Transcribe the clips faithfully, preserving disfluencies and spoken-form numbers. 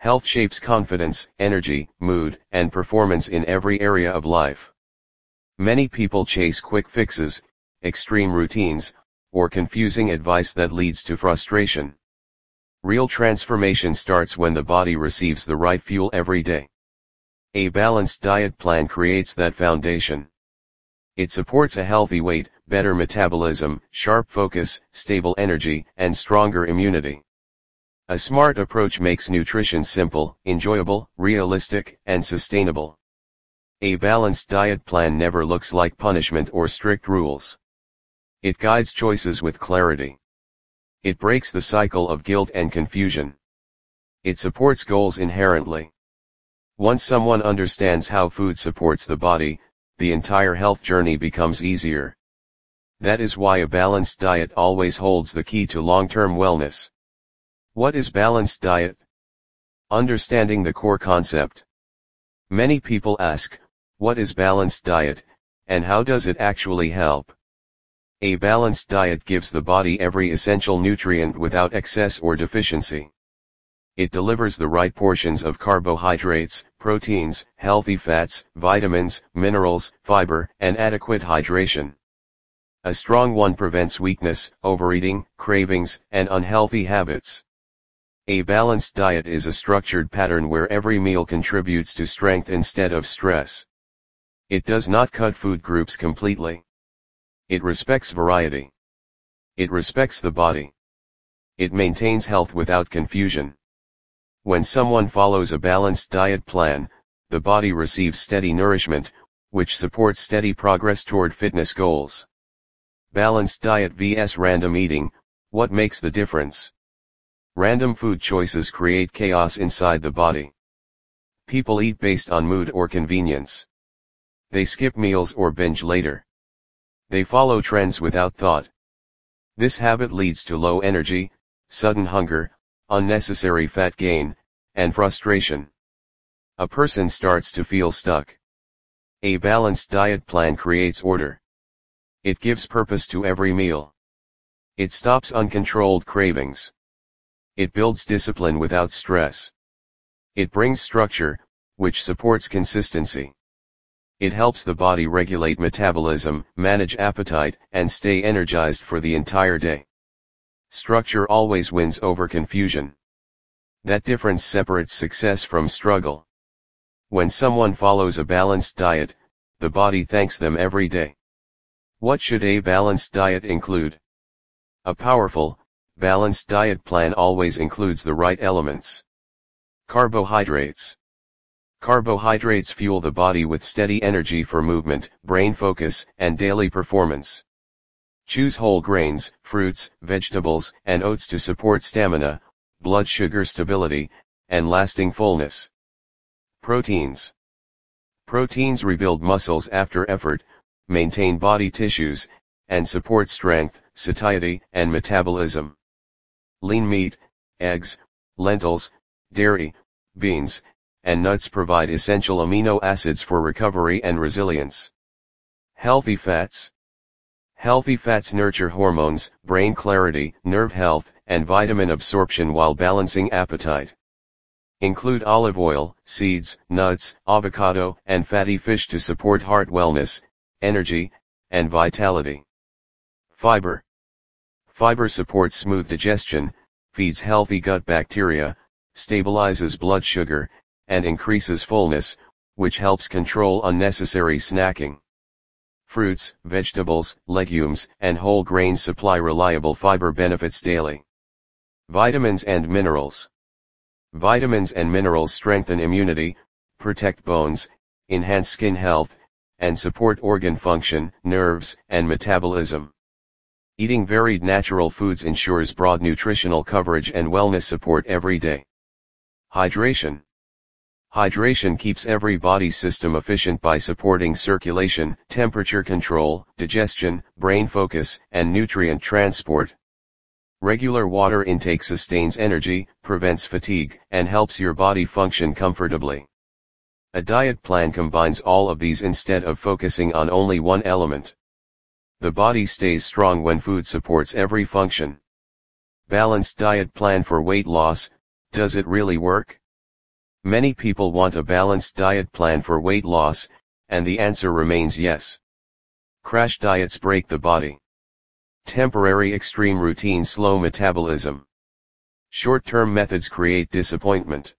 Health shapes confidence, energy, mood, and performance in every area of life. Many people chase quick fixes, extreme routines, or confusing advice that leads to frustration. Real transformation starts when the body receives the right fuel every day. A balanced diet plan creates that foundation. It supports a healthy weight, better metabolism, sharp focus, stable energy, and stronger immunity. A smart approach makes nutrition simple, enjoyable, realistic, and sustainable. A balanced diet plan never looks like punishment or strict rules. It guides choices with clarity. It breaks the cycle of guilt and confusion. It supports goals inherently. Once someone understands how food supports the body, the entire health journey becomes easier. That is why a balanced diet always holds the key to long-term wellness. What is balanced diet? Understanding the core concept. Many people ask, what is balanced diet, and how does it actually help? A balanced diet gives the body every essential nutrient without excess or deficiency. It delivers the right portions of carbohydrates, proteins, healthy fats, vitamins, minerals, fiber, and adequate hydration. A strong one prevents weakness, overeating, cravings, and unhealthy habits. A balanced diet is a structured pattern where every meal contributes to strength instead of stress. It does not cut food groups completely. It respects variety. It respects the body. It maintains health without confusion. When someone follows a balanced diet plan, the body receives steady nourishment, which supports steady progress toward fitness goals. Balanced diet versus random eating, what makes the difference? Random food choices create chaos inside the body. People eat based on mood or convenience. They skip meals or binge later. They follow trends without thought. This habit leads to low energy, sudden hunger, unnecessary fat gain, and frustration. A person starts to feel stuck. A balanced diet plan creates order. It gives purpose to every meal. It stops uncontrolled cravings. It builds discipline without stress. It brings structure, which supports consistency. It helps the body regulate metabolism, manage appetite, and stay energized for the entire day. Structure always wins over confusion. That difference separates success from struggle. When someone follows a balanced diet, the body thanks them every day. What should a balanced diet include? A powerful, balanced diet plan always includes the right elements. Carbohydrates. Carbohydrates fuel the body with steady energy for movement, brain focus, and daily performance. Choose whole grains, fruits, vegetables, and oats to support stamina, blood sugar stability, and lasting fullness. Proteins. Proteins rebuild muscles after effort, maintain body tissues, and support strength, satiety, and metabolism. Lean meat, eggs, lentils, dairy, beans, and nuts provide essential amino acids for recovery and resilience. Healthy fats. Healthy fats nurture hormones, brain clarity, nerve health, and vitamin absorption while balancing appetite. Include olive oil, seeds, nuts, avocado, and fatty fish to support heart wellness, energy, and vitality. Fiber. Fiber supports smooth digestion, feeds healthy gut bacteria, stabilizes blood sugar, and increases fullness, which helps control unnecessary snacking. Fruits, vegetables, legumes, and whole grains supply reliable fiber benefits daily. Vitamins and minerals. Vitamins and minerals strengthen immunity, protect bones, enhance skin health, and support organ function, nerves, and metabolism. Eating varied natural foods ensures broad nutritional coverage and wellness support every day. Hydration. Hydration keeps every body system efficient by supporting circulation, temperature control, digestion, brain focus, and nutrient transport. Regular water intake sustains energy, prevents fatigue, and helps your body function comfortably. A diet plan combines all of these instead of focusing on only one element. The body stays strong when food supports every function. Balanced diet plan for weight loss, does it really work? Many people want a balanced diet plan for weight loss, and the answer remains yes. Crash diets break the body. Temporary extreme routines slow metabolism. Short-term methods create disappointment.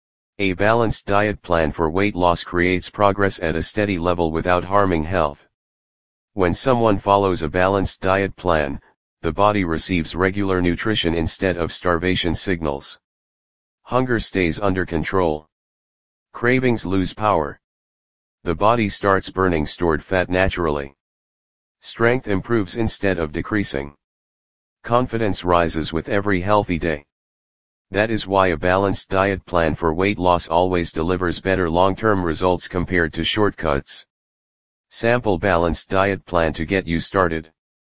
A balanced diet plan for weight loss creates progress at a steady level without harming health. When someone follows a balanced diet plan, the body receives regular nutrition instead of starvation signals. Hunger stays under control. Cravings lose power. The body starts burning stored fat naturally. Strength improves instead of decreasing. Confidence rises with every healthy day. That is why a balanced diet plan for weight loss always delivers better long-term results compared to shortcuts. Sample balanced diet plan to get you started.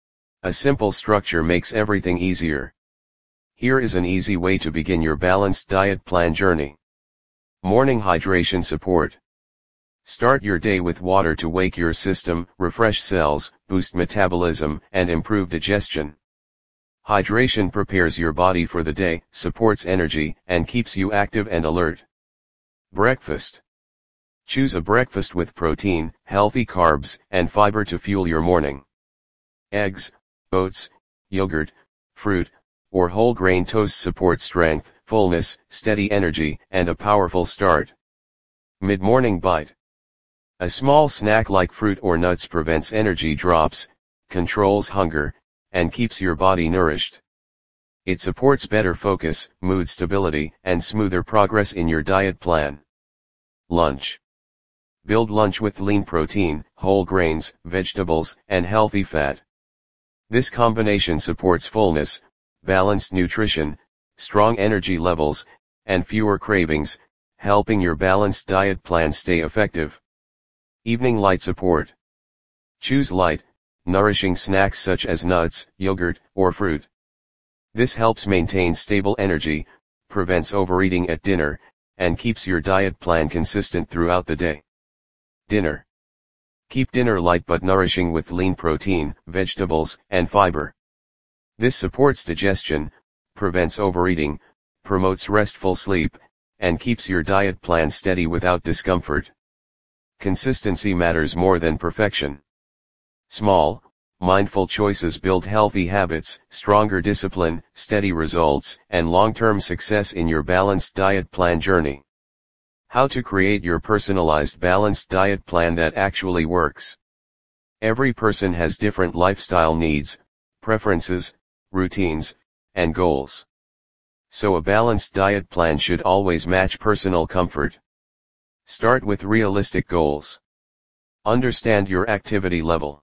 A simple structure makes everything easier. Here is an easy way to begin your balanced diet plan journey. Morning hydration support. Start your day with water to wake your system, refresh cells, boost metabolism, and improve digestion. Hydration prepares your body for the day, supports energy, and keeps you active and alert. Breakfast. Choose a breakfast with protein, healthy carbs, and fiber to fuel your morning. Eggs, oats, yogurt, fruit, or whole grain toast support strength, fullness, steady energy, and a powerful start. Mid-morning bite. A small snack like fruit or nuts prevents energy drops, controls hunger, and keeps your body nourished. It supports better focus, mood stability, and smoother progress in your diet plan. Lunch. Build lunch with lean protein, whole grains, vegetables, and healthy fat. This combination supports fullness, balanced nutrition, strong energy levels, and fewer cravings, helping your balanced diet plan stay effective. Evening light support. Choose light, nourishing snacks such as nuts, yogurt, or fruit. This helps maintain stable energy, prevents overeating at dinner, and keeps your diet plan consistent throughout the day. Dinner. Keep dinner light but nourishing with lean protein, vegetables, and fiber. This supports digestion, prevents overeating, promotes restful sleep, and keeps your diet plan steady without discomfort. Consistency matters more than perfection. Small, mindful choices build healthy habits, stronger discipline, steady results, and long-term success in your balanced diet plan journey. How to create your personalized balanced diet plan that actually works. Every person has different lifestyle needs, preferences, routines, and goals. So a balanced diet plan should always match personal comfort. Start with realistic goals. Understand your activity level.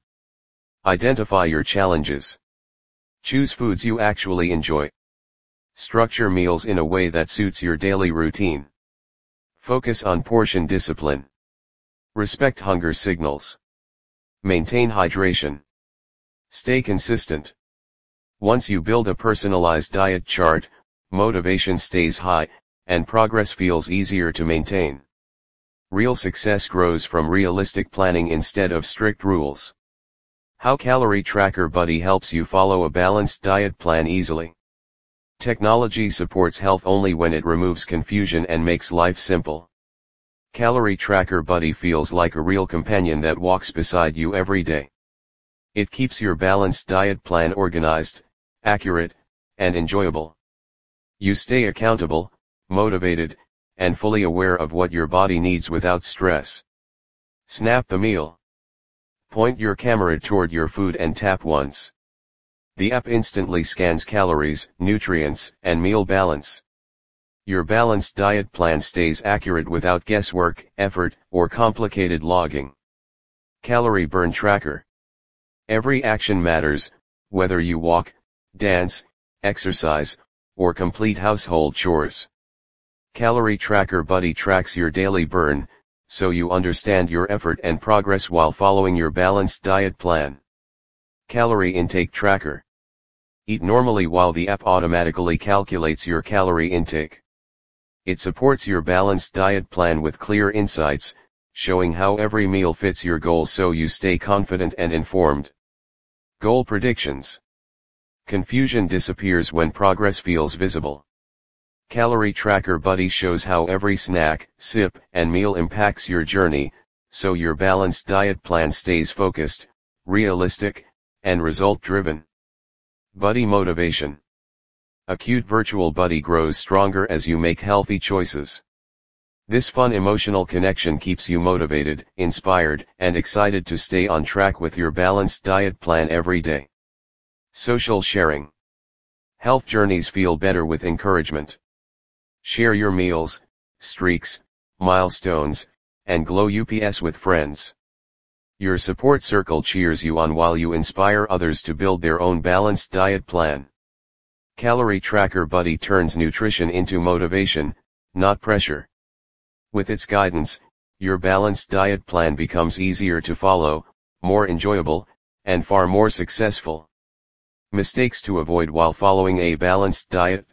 Identify your challenges. Choose foods you actually enjoy. Structure meals in a way that suits your daily routine. Focus on portion discipline. Respect hunger signals. Maintain hydration. Stay consistent. Once you build a personalized diet chart, motivation stays high, and progress feels easier to maintain. Real success grows from realistic planning instead of strict rules. How Calorie Tracker Buddy helps you follow a balanced diet plan easily. Technology supports health only when it removes confusion and makes life simple. Calorie Tracker Buddy feels like a real companion that walks beside you every day. It keeps your balanced diet plan organized, accurate, and enjoyable. You stay accountable, motivated, and fully aware of what your body needs without stress. Snap the meal. Point your camera toward your food and tap once. The app instantly scans calories, nutrients, and meal balance. Your balanced diet plan stays accurate without guesswork, effort, or complicated logging. Calorie Burn Tracker. Every action matters, whether you walk, dance, exercise, or complete household chores. Calorie Tracker Buddy tracks your daily burn, so you understand your effort and progress while following your balanced diet plan. Calorie Intake Tracker. Eat normally while the app automatically calculates your calorie intake. It supports your balanced diet plan with clear insights, showing how every meal fits your goals so you stay confident and informed. Goal Predictions. Confusion disappears when progress feels visible. Calorie Tracker Buddy shows how every snack, sip, and meal impacts your journey, so your balanced diet plan stays focused, realistic, and result-driven. Buddy Motivation. A cute virtual buddy grows stronger as you make healthy choices. This fun emotional connection keeps you motivated, inspired, and excited to stay on track with your balanced diet plan every day. Social sharing. Health journeys feel better with encouragement. Share your meals, streaks, milestones, and glow ups with friends. Your support circle cheers you on while you inspire others to build their own balanced diet plan. Calorie Tracker Buddy turns nutrition into motivation, not pressure. With its guidance, your balanced diet plan becomes easier to follow, more enjoyable, and far more successful. Mistakes to avoid while following a balanced diet.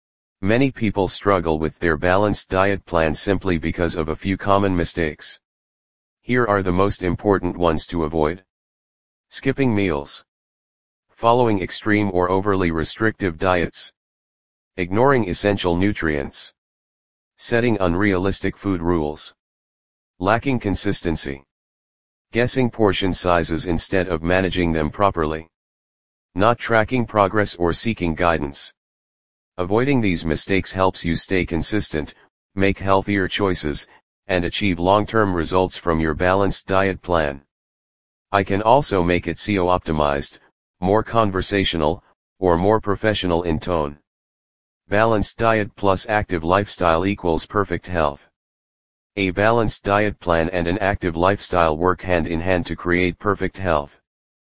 Many people struggle with their balanced diet plan simply because of a few common mistakes. Here are the most important ones to avoid. Skipping meals. Following extreme or overly restrictive diets. Ignoring essential nutrients. Setting unrealistic food rules. Lacking consistency. Guessing portion sizes instead of managing them properly. Not tracking progress or seeking guidance. Avoiding these mistakes helps you stay consistent, make healthier choices, and achieve long-term results from your balanced diet plan. I can also make it S E O optimized, more conversational, or more professional in tone. Balanced diet plus active lifestyle equals perfect health. A balanced diet plan and an active lifestyle work hand in hand to create perfect health.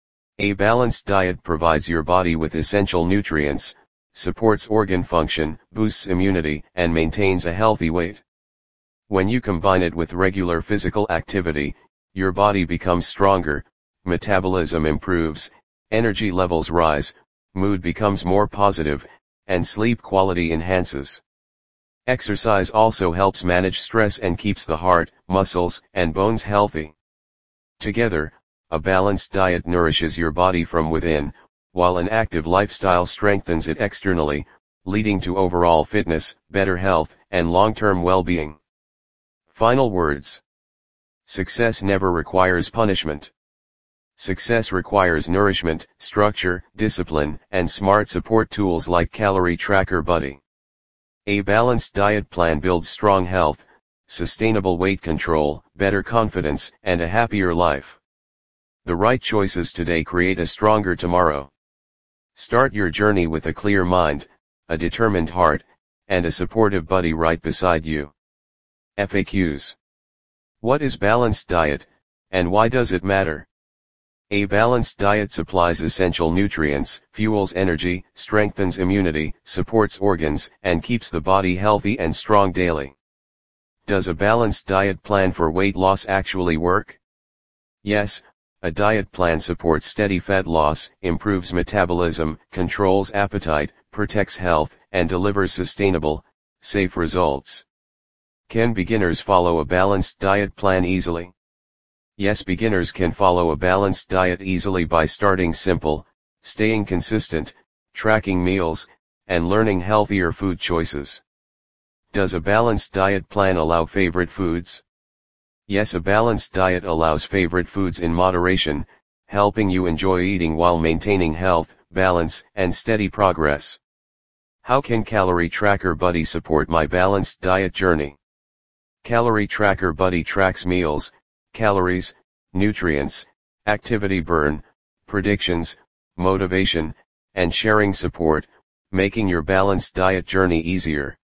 A balanced diet provides your body with essential nutrients, supports organ function, boosts immunity, and maintains a healthy weight. When you combine it with regular physical activity, your body becomes stronger, metabolism improves, energy levels rise, mood becomes more positive, and sleep quality enhances. Exercise also helps manage stress and keeps the heart, muscles, and bones healthy. Together, a balanced diet nourishes your body from within, while an active lifestyle strengthens it externally, leading to overall fitness, better health, and long-term well-being. Final words. Success never requires punishment. Success requires nourishment, structure, discipline, and smart support tools like Calorie Tracker Buddy. A balanced diet plan builds strong health, sustainable weight control, better confidence, and a happier life. The right choices today create a stronger tomorrow. Start your journey with a clear mind, a determined heart, and a supportive buddy right beside you. F A Qs. What is balanced diet, and why does it matter? A balanced diet supplies essential nutrients, fuels energy, strengthens immunity, supports organs, and keeps the body healthy and strong daily. Does a balanced diet plan for weight loss actually work? Yes, a diet plan supports steady fat loss, improves metabolism, controls appetite, protects health, and delivers sustainable, safe results. Can beginners follow a balanced diet plan easily? Yes, beginners can follow a balanced diet easily by starting simple, staying consistent, tracking meals, and learning healthier food choices. Does a balanced diet plan allow favorite foods? Yes, a balanced diet allows favorite foods in moderation, helping you enjoy eating while maintaining health, balance, and steady progress. How can Calorie Tracker Buddy support my balanced diet journey? Calorie Tracker Buddy tracks meals, calories, nutrients, activity burn, predictions, motivation, and sharing support, making your balanced diet journey easier.